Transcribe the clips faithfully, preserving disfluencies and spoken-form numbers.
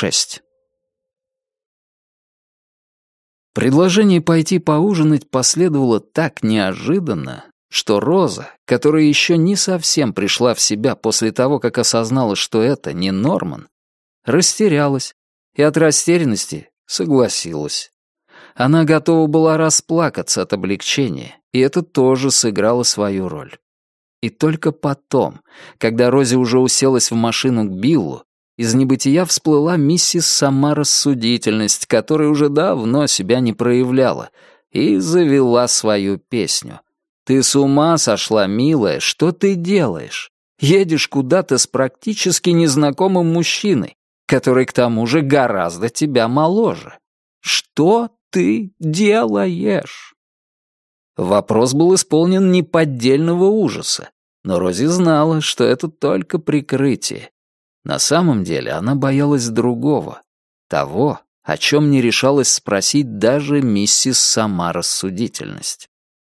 шесть. Предложение пойти поужинать последовало так неожиданно, что Роза, которая еще не совсем пришла в себя после того, как осознала, что это не Норман, растерялась и от растерянности согласилась. Она готова была расплакаться от облегчения, и это тоже сыграло свою роль. И только потом, когда Рози уже уселась в машину к Биллу, из небытия всплыла миссис Сама Рассудительность, которая уже давно себя не проявляла, и завела свою песню. «Ты с ума сошла, милая, что ты делаешь? Едешь куда-то с практически незнакомым мужчиной, который к тому же гораздо тебя моложе. Что ты делаешь?» Вопрос был исполнен неподдельного ужаса, но Рози знала, что это только прикрытие. На самом деле она боялась другого, того, о чем не решалась спросить даже миссис Сама Рассудительность.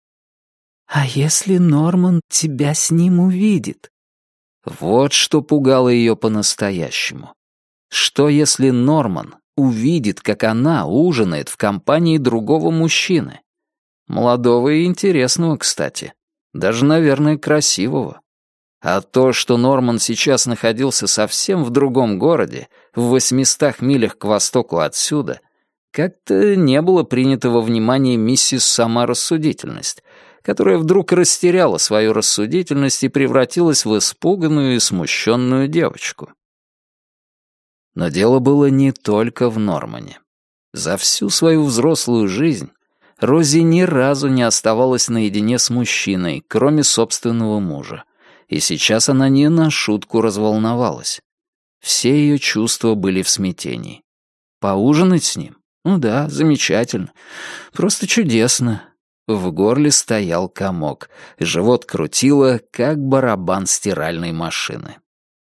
«А если Норман тебя с ним увидит?» Вот что пугало ее по-настоящему. Что если Норман увидит, как она ужинает в компании другого мужчины? Молодого и интересного, кстати. Даже, наверное, красивого. А то, что Норман сейчас находился совсем в другом городе, в восьмистах милях к востоку отсюда, как-то не было принято во внимание миссис Сама Рассудительность, которая вдруг растеряла свою рассудительность и превратилась в испуганную и смущенную девочку. Но дело было не только в Нормане. За всю свою взрослую жизнь Рози ни разу не оставалась наедине с мужчиной, кроме собственного мужа. И сейчас она не на шутку разволновалась. Все ее чувства были в смятении. Поужинать с ним? Ну да, замечательно. Просто чудесно. В горле стоял комок, живот крутило, как барабан стиральной машины.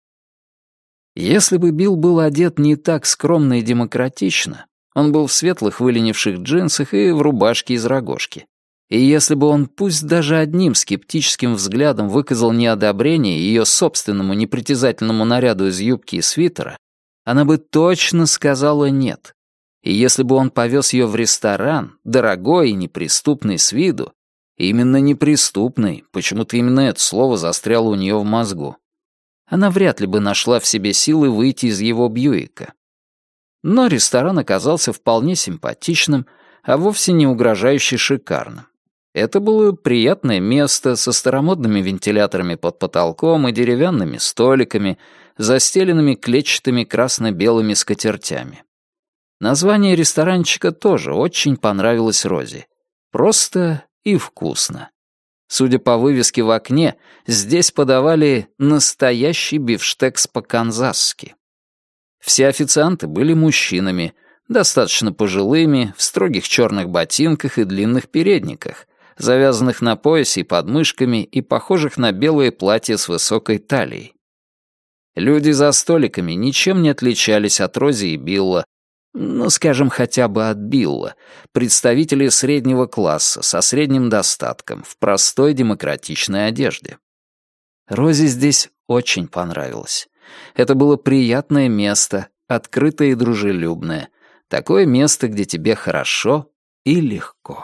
Если бы Билл был одет не так скромно и демократично, он был в светлых выленивших джинсах и в рубашке из рогожки. И если бы он пусть даже одним скептическим взглядом выказал неодобрение ее собственному непритязательному наряду из юбки и свитера, она бы точно сказала «нет». И если бы он повез ее в ресторан, дорогой и неприступный с виду, именно неприступный, почему-то именно это слово застряло у нее в мозгу, она вряд ли бы нашла в себе силы выйти из его Бьюика. Но ресторан оказался вполне симпатичным, а вовсе не угрожающе шикарным. Это было приятное место со старомодными вентиляторами под потолком и деревянными столиками, застеленными клетчатыми красно-белыми скатертями. Название ресторанчика тоже очень понравилось Рози. Просто и вкусно. Судя по вывеске в окне, здесь подавали настоящий бифштекс по-канзасски. Все официанты были мужчинами, достаточно пожилыми, в строгих черных ботинках и длинных передниках, завязанных на поясе и подмышками и похожих на белые платья с высокой талией. Люди за столиками ничем не отличались от Рози и Билла, ну, скажем, хотя бы от Билла, представители среднего класса со средним достатком, в простой демократичной одежде. Рози здесь очень понравилось. Это было приятное место, открытое и дружелюбное, такое место, где тебе хорошо и легко.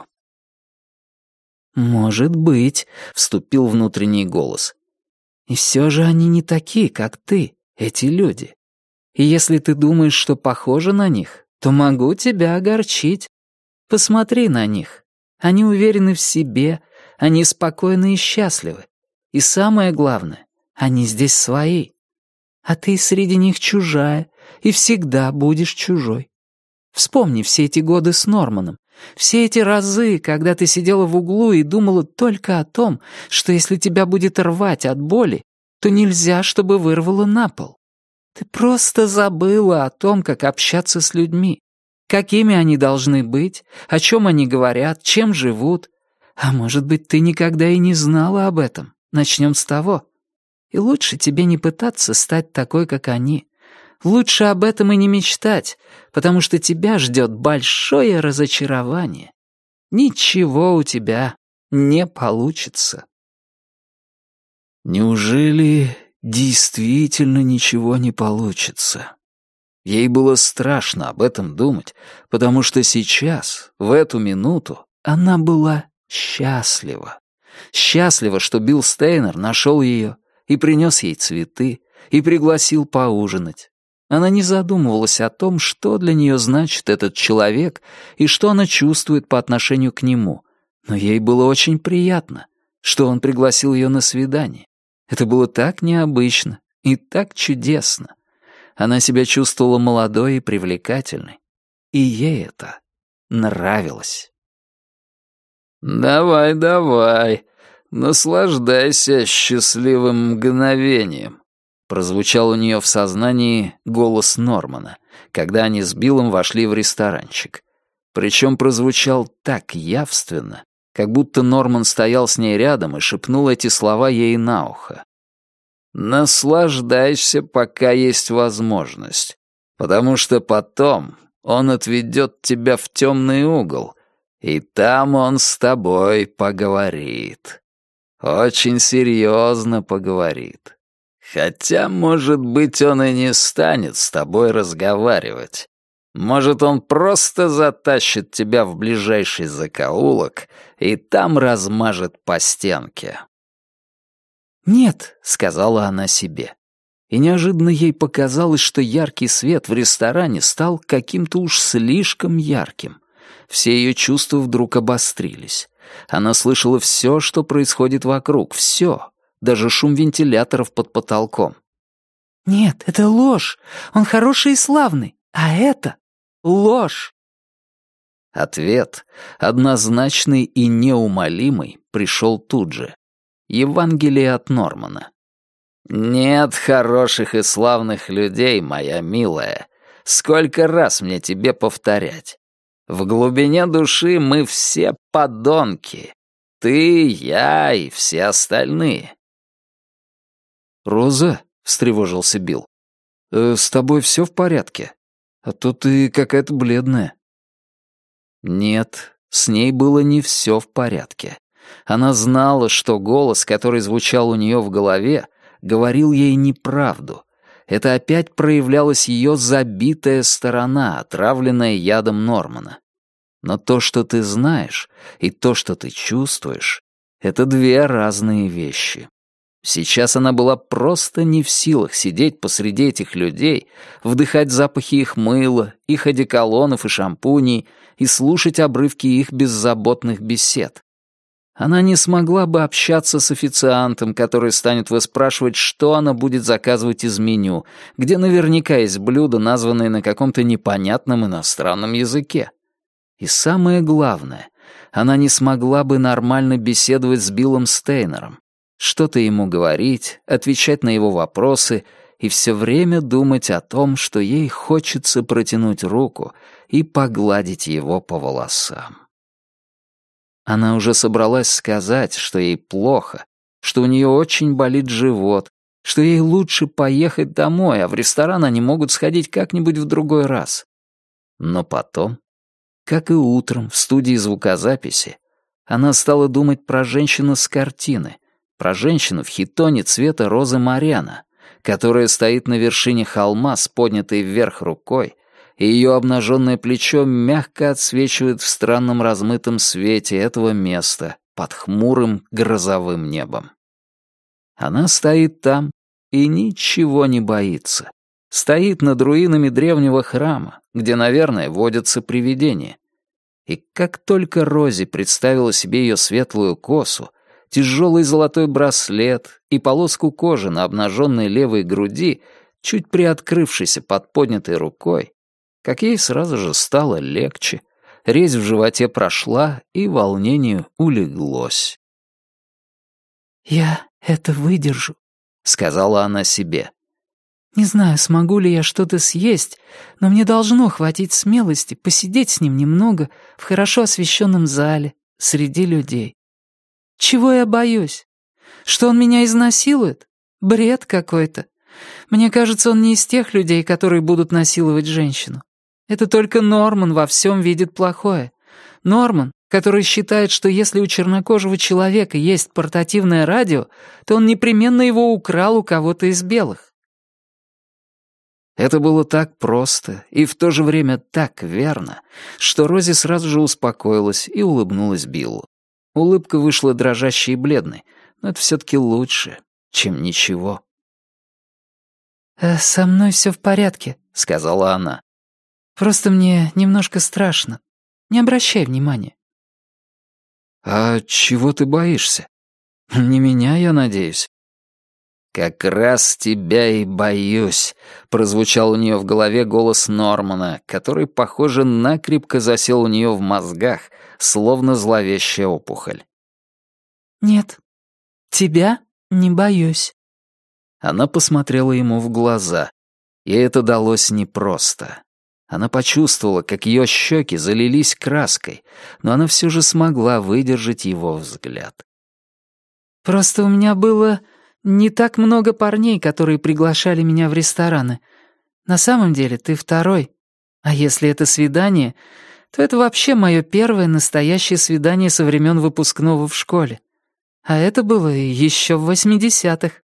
«Может быть», — вступил внутренний голос. «И все же они не такие, как ты, эти люди. И если ты думаешь, что похожа на них, то могу тебя огорчить. Посмотри на них. Они уверены в себе, они спокойны и счастливы. И самое главное, они здесь свои. А ты среди них чужая, и всегда будешь чужой. Вспомни все эти годы с Норманом, все эти разы, когда ты сидела в углу и думала только о том, что если тебя будет рвать от боли, то нельзя, чтобы вырвало на пол. Ты просто забыла о том, как общаться с людьми, какими они должны быть, о чем они говорят, чем живут. А может быть, ты никогда и не знала об этом. Начнем с того. И лучше тебе не пытаться стать такой, как они. Лучше об этом и не мечтать, потому что тебя ждет большое разочарование. Ничего у тебя не получится. Неужели действительно ничего не получится? Ей было страшно об этом думать, потому что сейчас, в эту минуту, она была счастлива. Счастлива, что Билл Стейнер нашел ее и принес ей цветы, и пригласил поужинать. Она не задумывалась о том, что для нее значит этот человек и что она чувствует по отношению к нему, но ей было очень приятно, что он пригласил ее на свидание. Это было так необычно и так чудесно. Она себя чувствовала молодой и привлекательной, и ей это нравилось. «Давай, давай, наслаждайся счастливым мгновением», прозвучал у нее в сознании голос Нормана, когда они с Биллом вошли в ресторанчик. Причем прозвучал так явственно, как будто Норман стоял с ней рядом и шепнул эти слова ей на ухо. «Наслаждайся, пока есть возможность, потому что потом он отведет тебя в темный угол, и там он с тобой поговорит. Очень серьезно поговорит. Хотя, может быть, он и не станет с тобой разговаривать. Может, он просто затащит тебя в ближайший закоулок и там размажет по стенке». «Нет», — сказала она себе. И неожиданно ей показалось, что яркий свет в ресторане стал каким-то уж слишком ярким. Все ее чувства вдруг обострились. Она слышала все, что происходит вокруг, все. Даже шум вентиляторов под потолком. «Нет, это ложь. Он хороший и славный. А это ложь». Ответ, однозначный и неумолимый, пришел тут же. Евангелие от Нормана. «Нет хороших и славных людей, моя милая. Сколько раз мне тебе повторять? В глубине души мы все подонки. Ты, я и все остальные». «Роза?» — встревожился Билл. «Э, «С тобой все в порядке? А то ты какая-то бледная». Нет, с ней было не все в порядке. Она знала, что голос, который звучал у нее в голове, говорил ей неправду. Это опять проявлялась ее забитая сторона, отравленная ядом Нормана. Но то, что ты знаешь, и то, что ты чувствуешь, — это две разные вещи. Сейчас она была просто не в силах сидеть посреди этих людей, вдыхать запахи их мыла, их одеколонов и шампуней и слушать обрывки их беззаботных бесед. Она не смогла бы общаться с официантом, который станет выспрашивать, что она будет заказывать из меню, где наверняка есть блюда, названные на каком-то непонятном иностранном языке. И самое главное, она не смогла бы нормально беседовать с Биллом Стейнером, что-то ему говорить, отвечать на его вопросы и все время думать о том, что ей хочется протянуть руку и погладить его по волосам. Она уже собралась сказать, что ей плохо, что у нее очень болит живот, что ей лучше поехать домой, а в ресторан они могут сходить как-нибудь в другой раз. Но потом, как и утром в студии звукозаписи, она стала думать про женщину с картины, про женщину в хитоне цвета розы Мариана, которая стоит на вершине холма с поднятой вверх рукой, и ее обнаженное плечо мягко отсвечивает в странном размытом свете этого места под хмурым грозовым небом. Она стоит там и ничего не боится. Стоит над руинами древнего храма, где, наверное, водятся привидения. И как только Рози представила себе ее светлую косу, тяжелый золотой браслет и полоску кожи на обнаженной левой груди, чуть приоткрывшейся под поднятой рукой, как ей сразу же стало легче, резь в животе прошла, и волнение улеглось. «Я это выдержу», — сказала она себе. «Не знаю, смогу ли я что-то съесть, но мне должно хватить смелости посидеть с ним немного в хорошо освещенном зале, среди людей. Чего я боюсь? Что он меня изнасилует? Бред какой-то. Мне кажется, он не из тех людей, которые будут насиловать женщину. Это только Норман во всем видит плохое. Норман, который считает, что если у чернокожего человека есть портативное радио, то он непременно его украл у кого-то из белых. Это было так просто и в то же время так верно, что Рози сразу же успокоилась и улыбнулась Биллу. Улыбка вышла дрожащей и бледной, но это все-таки лучше, чем ничего. «Э, «Со мной все в порядке», — сказала она. «Просто мне немножко страшно. Не обращай внимания». «А чего ты боишься? Не меня, я надеюсь?» «Как раз тебя и боюсь», — прозвучал у нее в голове голос Нормана, который, похоже, накрепко засел у нее в мозгах, словно зловещая опухоль. «Нет, тебя не боюсь». Она посмотрела ему в глаза. Ей это далось непросто. Она почувствовала, как ее щеки залились краской, но она все же смогла выдержать его взгляд. «Просто у меня было не так много парней, которые приглашали меня в рестораны. На самом деле ты второй. А если это свидание, то это вообще мое первое настоящее свидание со времен выпускного в школе. А это было еще в восьмидесятых».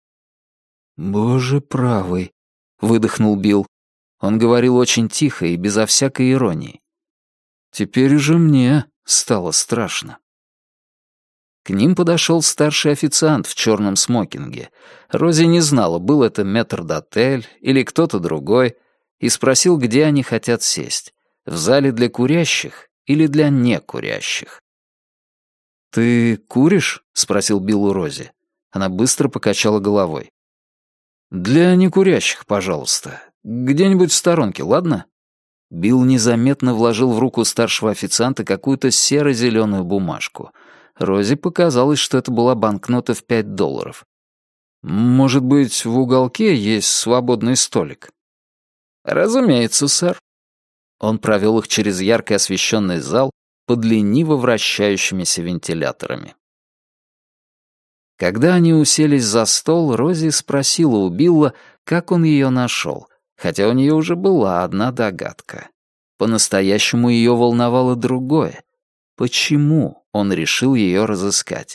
«Боже правый», — выдохнул Билл. Он говорил очень тихо и безо всякой иронии. «Теперь уже мне стало страшно». К ним подошел старший официант в черном смокинге. Рози не знала, был это метрдотель или кто-то другой, и спросил, где они хотят сесть. В зале для курящих или для некурящих. «Ты куришь?» — спросил Билл у Рози. Она быстро покачала головой. «Для некурящих, пожалуйста. Где-нибудь в сторонке, ладно?» Билл незаметно вложил в руку старшего официанта какую-то серо-зеленую бумажку. Рози показалось, что это была банкнота в пять долларов. «Может быть, в уголке есть свободный столик?» «Разумеется, сэр». Он провел их через ярко освещенный зал под лениво вращающимися вентиляторами. Когда они уселись за стол, Рози спросила у Билла, как он ее нашел, хотя у нее уже была одна догадка. По-настоящему ее волновало другое. Почему он решил ее разыскать?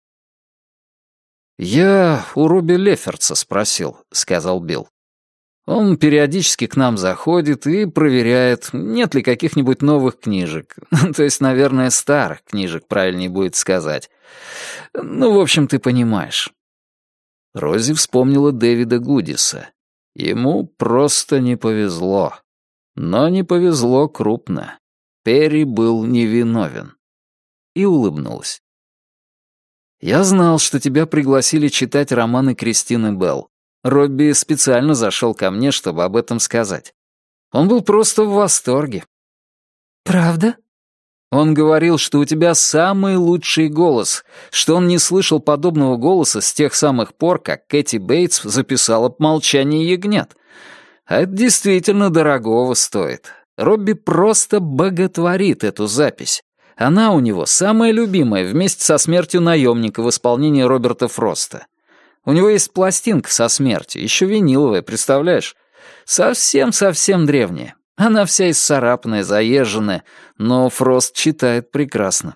«Я у Робби Лефферца спросил», — сказал Билл. «Он периодически к нам заходит и проверяет, нет ли каких-нибудь новых книжек. То есть, наверное, старых книжек, правильнее будет сказать. Ну, в общем, ты понимаешь». Рози вспомнила Дэвида Гудиса. Ему просто не повезло. Но не повезло крупно. Перри был невиновен. И улыбнулась. «Я знал, что тебя пригласили читать романы Кристины Белл. Робби специально зашел ко мне, чтобы об этом сказать. Он был просто в восторге». «Правда?» Он говорил, что у тебя самый лучший голос, что он не слышал подобного голоса с тех самых пор, как Кэти Бейтс записала «Молчание ягнят». А это действительно дорогого стоит. Робби просто боготворит эту запись. Она у него самая любимая вместе со «Смертью наемника» в исполнении Роберта Фроста. У него есть пластинка со смертью, еще виниловая, представляешь? Совсем-совсем древняя. Она вся исцарапанная, заезженная, но Фрост читает прекрасно.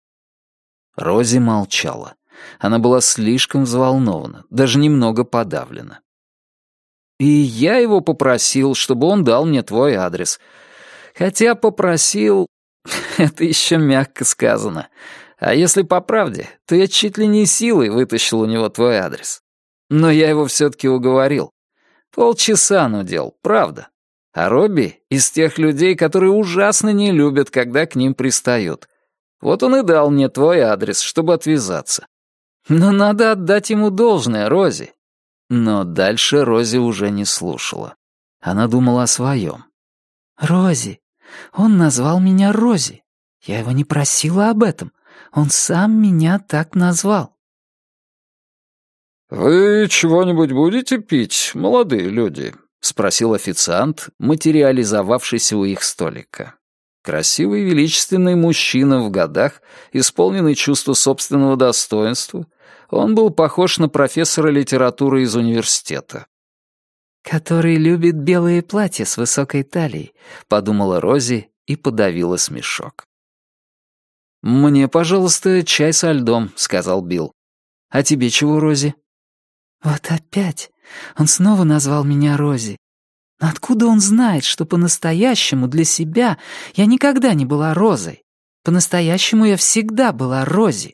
Рози молчала. Она была слишком взволнована, даже немного подавлена. И я его попросил, чтобы он дал мне твой адрес. Хотя попросил... Это еще мягко сказано. А если по правде, то я чуть ли не силой вытащил у него твой адрес. Но я его все-таки уговорил. Полчаса нудел, правда. А Робби из тех людей, которые ужасно не любят, когда к ним пристают. Вот он и дал мне твой адрес, чтобы отвязаться. Но надо отдать ему должное, Рози. Но дальше Рози уже не слушала. Она думала о своем. «Рози. Он назвал меня Рози. Я его не просила об этом. Он сам меня так назвал». «Вы чего-нибудь будете пить, молодые люди?» — спросил официант, материализовавшийся у их столика. Красивый величественный мужчина в годах, исполненный чувства собственного достоинства. Он был похож на профессора литературы из университета. «Который любит белые платья с высокой талией», — подумала Рози и подавила смешок. «Мне, пожалуйста, чай со льдом», — сказал Билл. «А тебе чего, Рози?» «Вот опять. Он снова назвал меня Рози. Но откуда он знает, что по-настоящему для себя я никогда не была Розой? По-настоящему я всегда была Рози.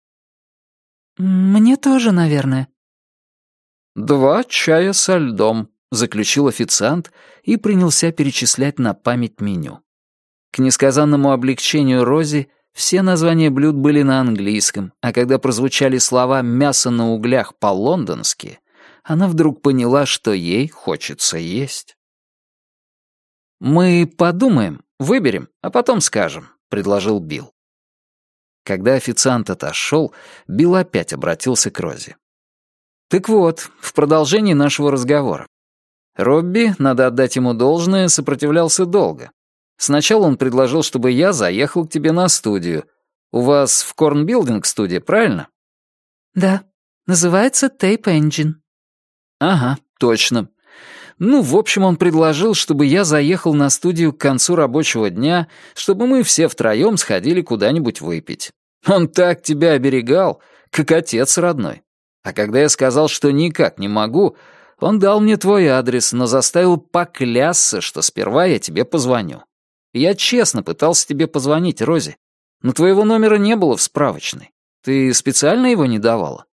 Мне тоже, наверное. «Два чая со льдом», — заключил официант и принялся перечислять на память меню. К несказанному облегчению Рози все названия блюд были на английском, а когда прозвучали слова «мясо на углях» по-лондонски, она вдруг поняла, что ей хочется есть. «Мы подумаем, выберем, а потом скажем», — предложил Билл. Когда официант отошел, Билл опять обратился к Рози. «Так вот, в продолжении нашего разговора. Робби, надо отдать ему должное, сопротивлялся долго. Сначала он предложил, чтобы я заехал к тебе на студию. У вас в Корн-билдинг студия, правильно?» «Да, называется Tape Engine». «Ага, точно. Ну, в общем, он предложил, чтобы я заехал на студию к концу рабочего дня, чтобы мы все втроем сходили куда-нибудь выпить. Он так тебя оберегал, как отец родной. А когда я сказал, что никак не могу, он дал мне твой адрес, но заставил поклясться, что сперва я тебе позвоню. Я честно пытался тебе позвонить, Рози, но твоего номера не было в справочной. Ты специально его не давала?»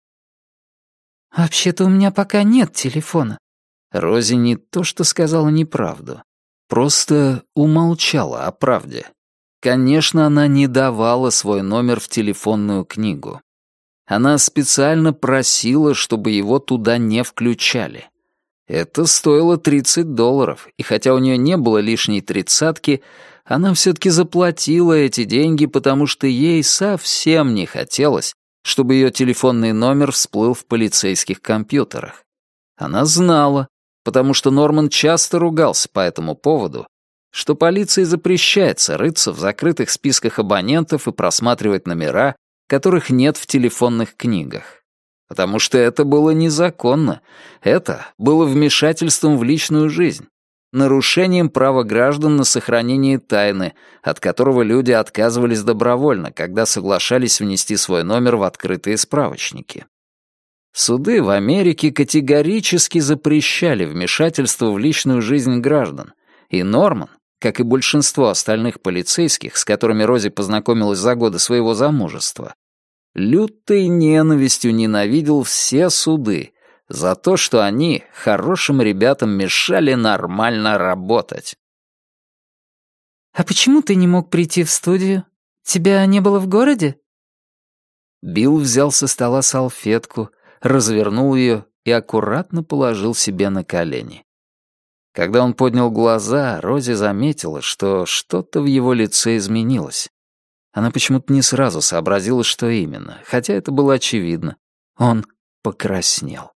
«Вообще-то у меня пока нет телефона». Рози не то что сказала неправду, просто умолчала о правде. Конечно, она не давала свой номер в телефонную книгу. Она специально просила, чтобы его туда не включали. Это стоило тридцать долларов, и хотя у нее не было лишней тридцатки, она все-таки заплатила эти деньги, потому что ей совсем не хотелось, чтобы ее телефонный номер всплыл в полицейских компьютерах. Она знала, потому что Норман часто ругался по этому поводу, что полиции запрещается рыться в закрытых списках абонентов и просматривать номера, которых нет в телефонных книгах. Потому что это было незаконно. Это было вмешательством в личную жизнь, нарушением права граждан на сохранение тайны, от которого люди отказывались добровольно, когда соглашались внести свой номер в открытые справочники. Суды в Америке категорически запрещали вмешательство в личную жизнь граждан, и Норман, как и большинство остальных полицейских, с которыми Рози познакомилась за годы своего замужества, лютой ненавистью ненавидел все суды за то, что они хорошим ребятам мешали нормально работать. «А почему ты не мог прийти в студию? Тебя не было в городе?» Билл взял со стола салфетку, развернул ее и аккуратно положил себе на колени. Когда он поднял глаза, Рози заметила, что что-то в его лице изменилось. Она почему-то не сразу сообразила, что именно, хотя это было очевидно. Он покраснел.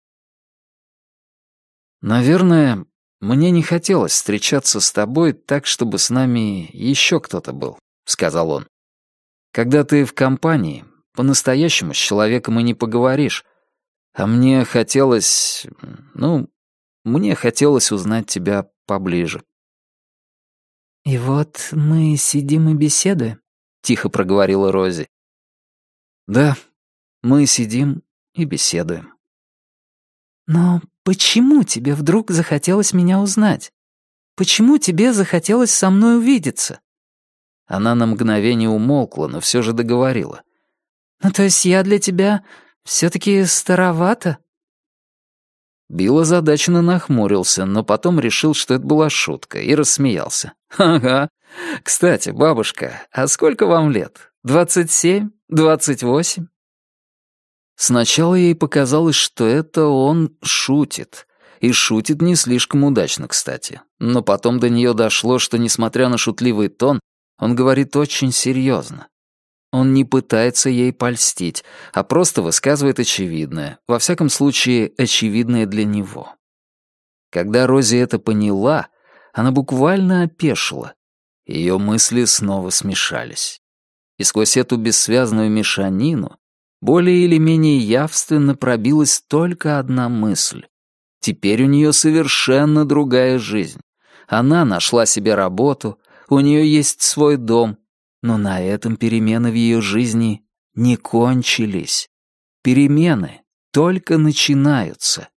«Наверное, мне не хотелось встречаться с тобой так, чтобы с нами еще кто-то был», — сказал он. «Когда ты в компании, по-настоящему с человеком и не поговоришь. А мне хотелось... ну, мне хотелось узнать тебя поближе». «И вот мы сидим и беседуем», — тихо проговорила Рози. «Да, мы сидим и беседуем». «Но почему тебе вдруг захотелось меня узнать? Почему тебе захотелось со мной увидеться?» Она на мгновение умолкла, но все же договорила. «Ну, то есть я для тебя все-таки старовата?» Билл озадаченно нахмурился, но потом решил, что это была шутка, и рассмеялся. «Ага. Кстати, бабушка, а сколько вам лет? Двадцать семь? Двадцать восемь?» Сначала ей показалось, что это он шутит. И шутит не слишком удачно, кстати. Но потом до нее дошло, что, несмотря на шутливый тон, он говорит очень серьезно. Он не пытается ей польстить, а просто высказывает очевидное, во всяком случае, очевидное для него. Когда Рози это поняла, она буквально опешила. Ее мысли снова смешались. И сквозь эту бессвязную мешанину более или менее явственно пробилась только одна мысль. Теперь у нее совершенно другая жизнь. Она нашла себе работу, у нее есть свой дом, но на этом перемены в ее жизни не кончились. Перемены только начинаются.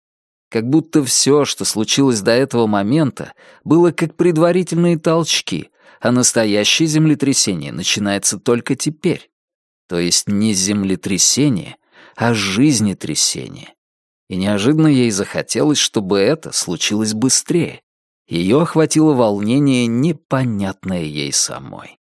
Как будто все, что случилось до этого момента, было как предварительные толчки, а настоящее землетрясение начинается только теперь. То есть не землетрясение, а жизнетрясение. И неожиданно ей захотелось, чтобы это случилось быстрее. Ее охватило волнение, непонятное ей самой.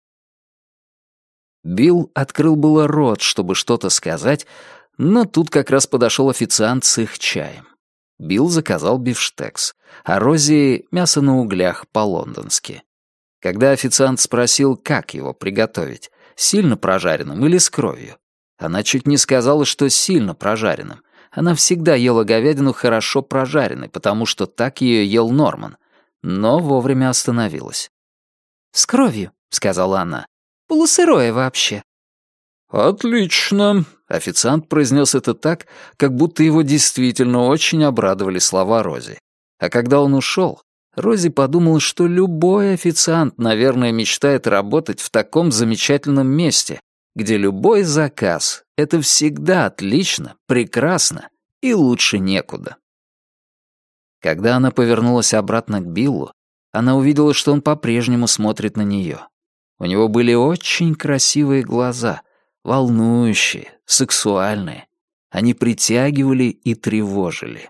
Билл открыл было рот, чтобы что-то сказать, но тут как раз подошел официант с их чаем. Билл заказал бифштекс, а Рози — мясо на углях по-лондонски. Когда официант спросил, как его приготовить, сильно прожаренным или с кровью, она чуть не сказала, что сильно прожаренным. Она всегда ела говядину хорошо прожаренной, потому что так ее ел Норман, но вовремя остановилась. «С кровью», — сказала она. «Полусырое вообще». «Отлично», — официант произнес это так, как будто его действительно очень обрадовали слова Рози. А когда он ушел, Рози подумала, что любой официант, наверное, мечтает работать в таком замечательном месте, где любой заказ — это всегда отлично, прекрасно и лучше некуда. Когда она повернулась обратно к Биллу, она увидела, что он по-прежнему смотрит на нее. У него были очень красивые глаза, волнующие, сексуальные. Они притягивали и тревожили.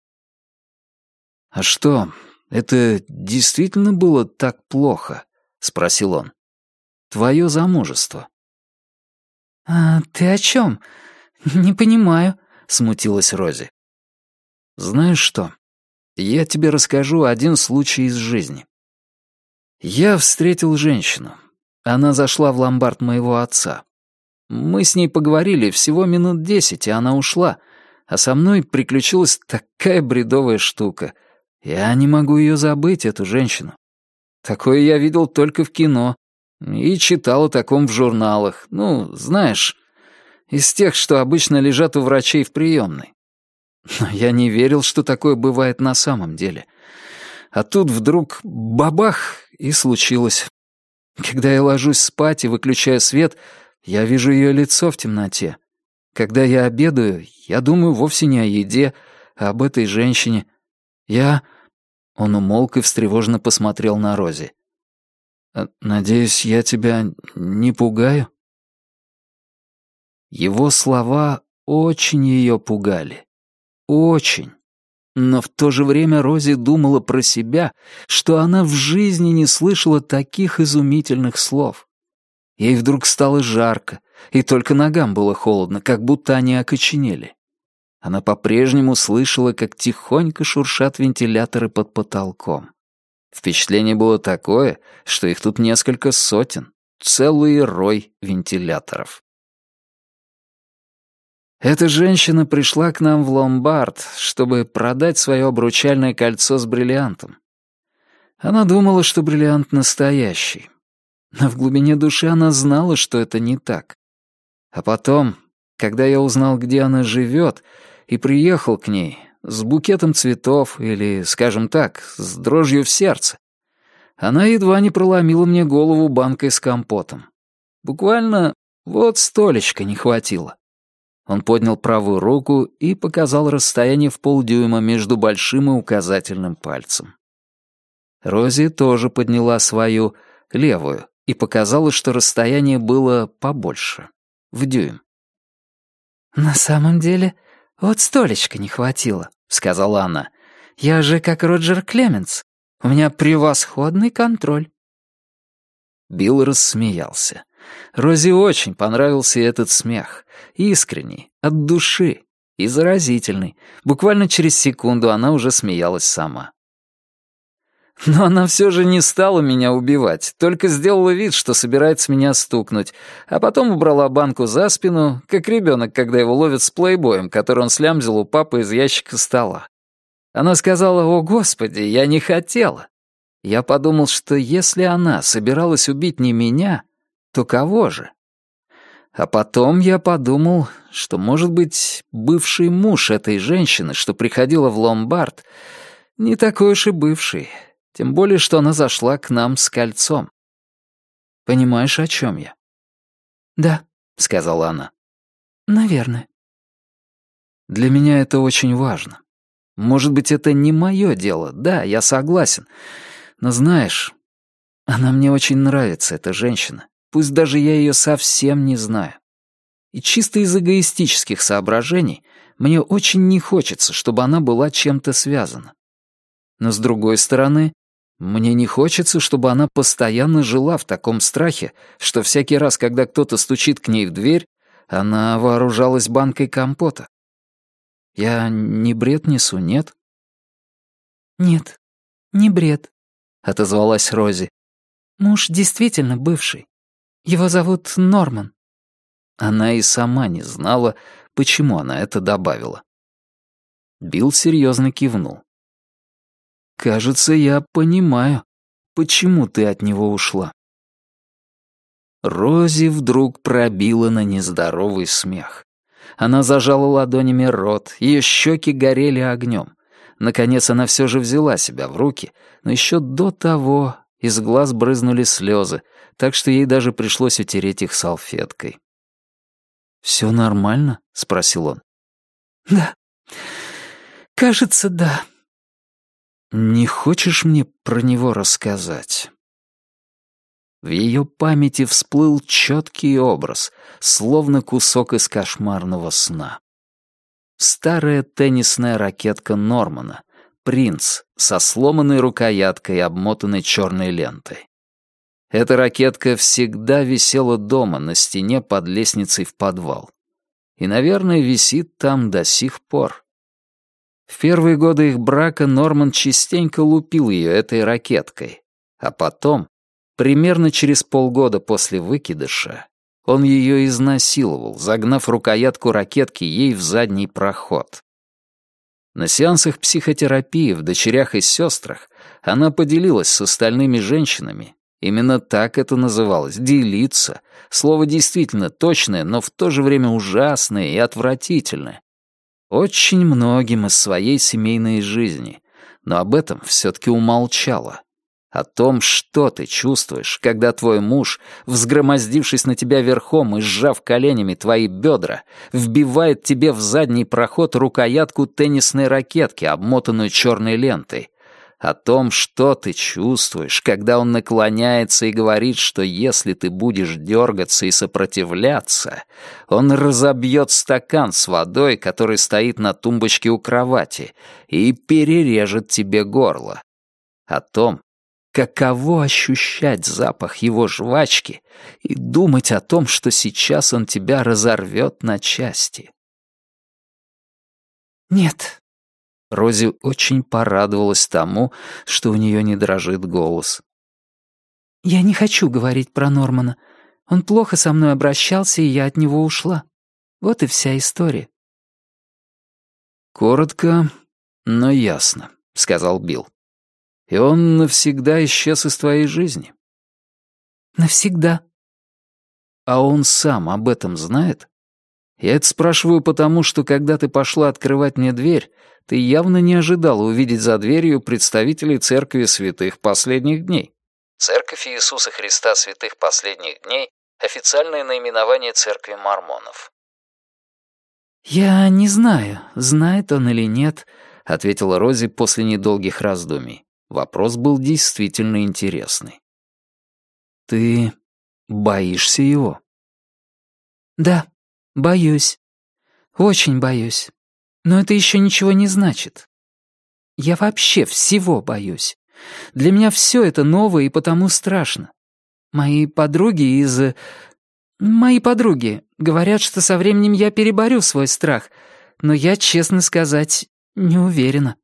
«А что, это действительно было так плохо?» — спросил он. «Твое замужество». «А ты о чем? Не понимаю», — смутилась Рози. «Знаешь что, я тебе расскажу один случай из жизни. Я встретил женщину. Она зашла в ломбард моего отца. Мы с ней поговорили всего минут десять, и она ушла, а со мной приключилась такая бредовая штука. Я не могу ее забыть, эту женщину. Такое я видел только в кино и читал о таком в журналах. Ну, знаешь, из тех, что обычно лежат у врачей в приемной. Но я не верил, что такое бывает на самом деле. А тут вдруг бабах, и случилось. Когда я ложусь спать и выключаю свет, я вижу ее лицо в темноте. Когда я обедаю, я думаю вовсе не о еде, а об этой женщине. Я...» Он умолк и встревоженно посмотрел на Рози. «Надеюсь, я тебя не пугаю?» Его слова очень ее пугали. Очень. Но в то же время Рози думала про себя, что она в жизни не слышала таких изумительных слов. Ей вдруг стало жарко, и только ногам было холодно, как будто они окоченели. Она по-прежнему слышала, как тихонько шуршат вентиляторы под потолком. Впечатление было такое, что их тут несколько сотен, целый рой вентиляторов. Эта женщина пришла к нам в ломбард, чтобы продать свое обручальное кольцо с бриллиантом. Она думала, что бриллиант настоящий. Но в глубине души она знала, что это не так. А потом, когда я узнал, где она живет, и приехал к ней с букетом цветов или, скажем так, с дрожью в сердце, она едва не проломила мне голову банкой с компотом. Буквально вот столечка не хватило. Он поднял правую руку и показал расстояние в полдюйма между большим и указательным пальцем. Рози тоже подняла свою, левую, и показала, что расстояние было побольше, в дюйм. «На самом деле, вот столечка не хватило», — сказала она. «Я же как Роджер Клеменс. У меня превосходный контроль». Билл рассмеялся. Рози очень понравился этот смех. Искренний, от души и заразительный. Буквально через секунду она уже смеялась сама. Но она все же не стала меня убивать, только сделала вид, что собирается меня стукнуть, а потом убрала банку за спину, как ребенок, когда его ловят с плейбоем, который он слямзил у папы из ящика стола. Она сказала: «О, Господи, я не хотела». Я подумал, что если она собиралась убить не меня, то кого же? А потом я подумал, что, может быть, бывший муж этой женщины, что приходила в ломбард, не такой уж и бывший, тем более, что она зашла к нам с кольцом. Понимаешь, о чем я? «Да», — сказала она. «наверное». Для меня это очень важно. Может быть, это не мое дело, да, я согласен. Но знаешь, она мне очень нравится, эта женщина. Пусть даже я ее совсем не знаю. И чисто из эгоистических соображений мне очень не хочется, чтобы она была чем-то связана. Но с другой стороны, мне не хочется, чтобы она постоянно жила в таком страхе, что всякий раз, когда кто-то стучит к ней в дверь, она вооружалась банкой компота. Я не бред несу, нет? «Нет, не бред», — отозвалась Рози. «Муж действительно бывший. Его зовут Норман». Она и сама не знала, почему она это добавила. Билл серьезно кивнул. «Кажется, я понимаю, почему ты от него ушла». Рози вдруг пробила на нездоровый смех. Она зажала ладонями рот, ее щеки горели огнем. Наконец она все же взяла себя в руки, но еще до того из глаз брызнули слезы, так что ей даже пришлось утереть их салфеткой. «Все нормально?» — спросил он. «Да, кажется, да». «Не хочешь мне про него рассказать?» В ее памяти всплыл четкий образ, словно кусок из кошмарного сна. Старая теннисная ракетка Нормана, «Принц», со сломанной рукояткой, обмотанной черной лентой. Эта ракетка всегда висела дома на стене под лестницей в подвал. И, наверное, висит там до сих пор. В первые годы их брака Норман частенько лупил ее этой ракеткой, а потом, примерно через полгода после выкидыша, он ее изнасиловал, загнав рукоятку ракетки ей в задний проход. На сеансах психотерапии в «Дочерях и сестрах» она поделилась с остальными женщинами. Именно так это называлось — делиться. Слово действительно точное, но в то же время ужасное и отвратительное. Очень многим из своей семейной жизни, но об этом все-таки умолчала. О том, что ты чувствуешь, когда твой муж, взгромоздившись на тебя верхом и сжав коленями твои бедра, вбивает тебе в задний проход рукоятку теннисной ракетки, обмотанную черной лентой. О том, что ты чувствуешь, когда он наклоняется и говорит, что если ты будешь дергаться и сопротивляться, он разобьет стакан с водой, который стоит на тумбочке у кровати, и перережет тебе горло. О том, каково ощущать запах его жвачки и думать о том, что сейчас он тебя разорвет на части. «Нет». Рози очень порадовалась тому, что у нее не дрожит голос. «Я не хочу говорить про Нормана. Он плохо со мной обращался, и я от него ушла. Вот и вся история». «Коротко, но ясно», — сказал Билл. «И он навсегда исчез из твоей жизни?» «Навсегда». «А он сам об этом знает?» «Я это спрашиваю потому, что когда ты пошла открывать мне дверь, ты явно не ожидала увидеть за дверью представителей Церкви Святых Последних Дней». Церковь Иисуса Христа Святых Последних Дней — официальное наименование Церкви Мормонов. «Я не знаю, знает он или нет», — ответила Рози после недолгих раздумий. Вопрос был действительно интересный. «Ты боишься его?» «Да, боюсь. Очень боюсь. Но это еще ничего не значит. Я вообще всего боюсь. Для меня все это новое и потому страшно. Мои подруги из... Мои подруги говорят, что со временем я переборю свой страх, но я, честно сказать, не уверена».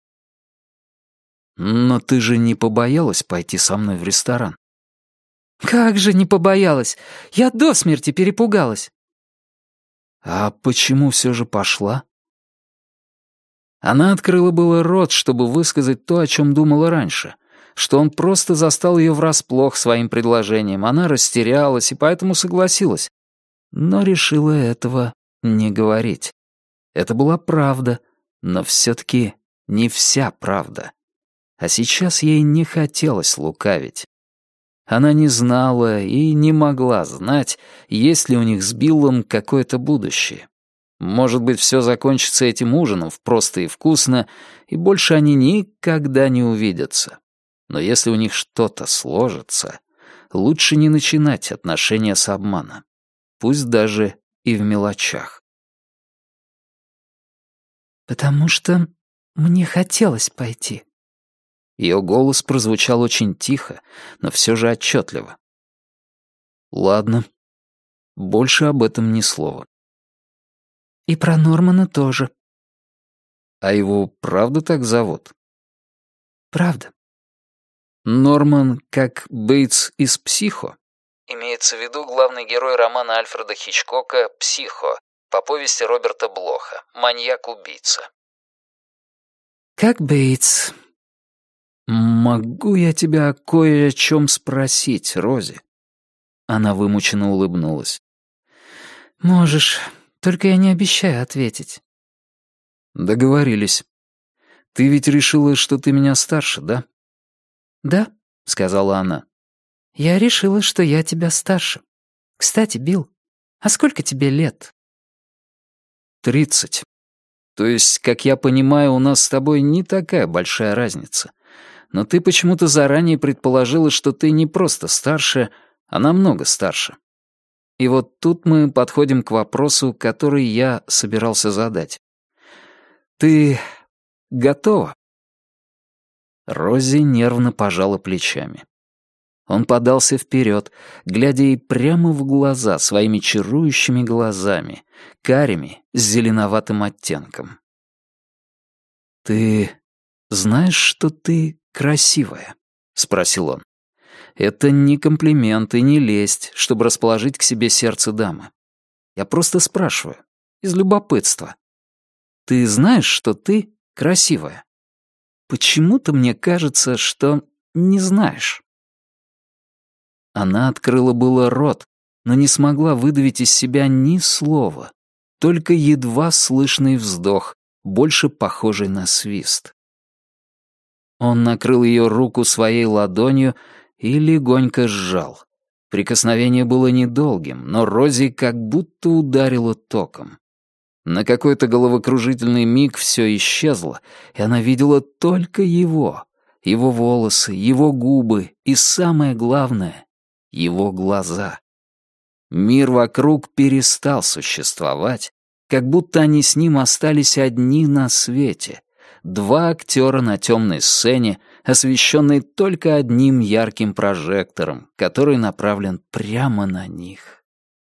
«Но ты же не побоялась пойти со мной в ресторан?» «Как же не побоялась! Я до смерти перепугалась!» «А почему все же пошла?» Она открыла было рот, чтобы высказать то, о чем думала раньше, что он просто застал ее врасплох своим предложением, она растерялась и поэтому согласилась, но решила этого не говорить. Это была правда, но все-таки не вся правда. А сейчас ей не хотелось лукавить. Она не знала и не могла знать, есть ли у них с Биллом какое-то будущее. Может быть, все закончится этим ужином в «Просто и вкусно», и больше они никогда не увидятся. Но если у них что-то сложится, лучше не начинать отношения с обмана. Пусть даже и в мелочах. «Потому что мне хотелось пойти». Ее голос прозвучал очень тихо, но все же отчетливо. «Ладно. Больше об этом ни слова». «И про Нормана тоже». «А его правда так зовут?» «Правда». «Норман как Бейтс из «Психо»?» Имеется в виду главный герой романа Альфреда Хичкока «Психо» по повести Роберта Блоха «Маньяк-убийца». «Как Бейтс». «Могу я тебя кое о чем спросить, Рози?» Она вымученно улыбнулась. «Можешь, только я не обещаю ответить». «Договорились. Ты ведь решила, что ты меня старше, да?» «Да», — сказала она. «Я решила, что я тебя старше. Кстати, Билл, а сколько тебе лет?» «Тридцать. То есть, как я понимаю, у нас с тобой не такая большая разница. Но ты почему-то заранее предположила, что ты не просто старше, а намного старше. И вот тут мы подходим к вопросу, который я собирался задать. Ты готова?» Рози нервно пожала плечами. Он подался вперед, глядя ей прямо в глаза своими чарующими глазами, карими с зеленоватым оттенком. «Ты знаешь, что ты красивая?» — спросил он. «Это не комплимент и не лесть, чтобы расположить к себе сердце дамы. Я просто спрашиваю, из любопытства. Ты знаешь, что ты красивая? Почему-то мне кажется, что не знаешь». Она открыла было рот, но не смогла выдавить из себя ни слова, только едва слышный вздох, больше похожий на свист. Он накрыл ее руку своей ладонью и легонько сжал. Прикосновение было недолгим, но Рози как будто ударило током. На какой-то головокружительный миг все исчезло, и она видела только его, его волосы, его губы и, самое главное, его глаза. Мир вокруг перестал существовать, как будто они с ним остались одни на свете. Два актера на темной сцене, освещенные только одним ярким прожектором, который направлен прямо на них.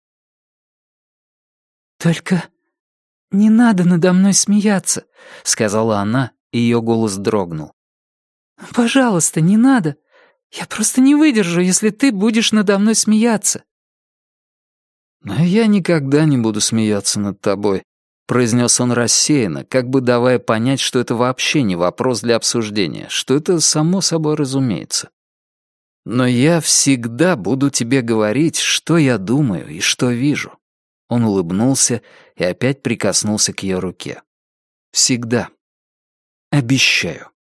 «Только не надо надо мной смеяться», — сказала она, и ее голос дрогнул. «Пожалуйста, не надо. Я просто не выдержу, если ты будешь надо мной смеяться». «А я никогда не буду смеяться над тобой», — произнес он рассеянно, как бы давая понять, что это вообще не вопрос для обсуждения, что это само собой разумеется. «Но я всегда буду тебе говорить, что я думаю и что вижу». Он улыбнулся и опять прикоснулся к ее руке. «Всегда. Обещаю».